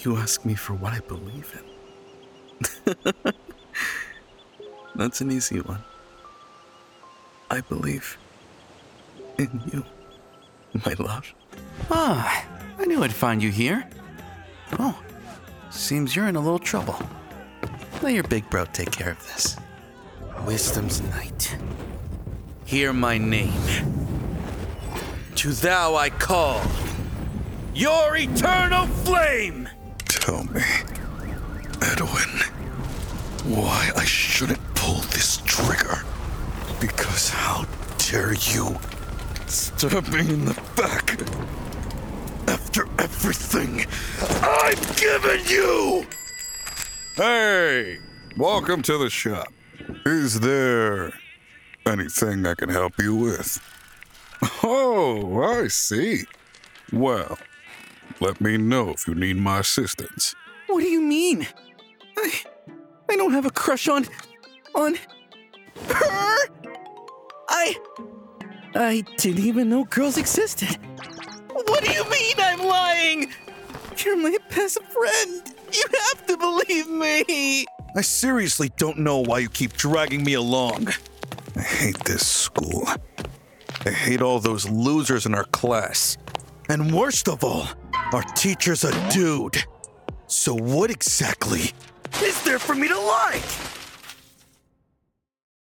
You ask me for what I believe in. That's an easy one. I believe in you, my love. Ah, I knew I'd find you here. Oh, seems you're in a little trouble. Let your big bro take care of this. Wisdom's Night. Hear my name. To thou I call. Your eternal flame! Tell me, Edwin, why I shouldn't pull this trigger. Because how dare you stab me in the back after everything I've given you? Hey, welcome to the shop. Is there anything I can help you with? Oh, I see. Well, let me know if you need my assistance. What do you mean? I don't have a crush on her. I didn't even know girls existed. What do you mean I'm lying? You're my best friend. You have to believe me. I seriously don't know why you keep dragging me along. I hate this school. I hate all those losers in our class. And worst of all, our teacher's a dude. So what exactly is there for me to like?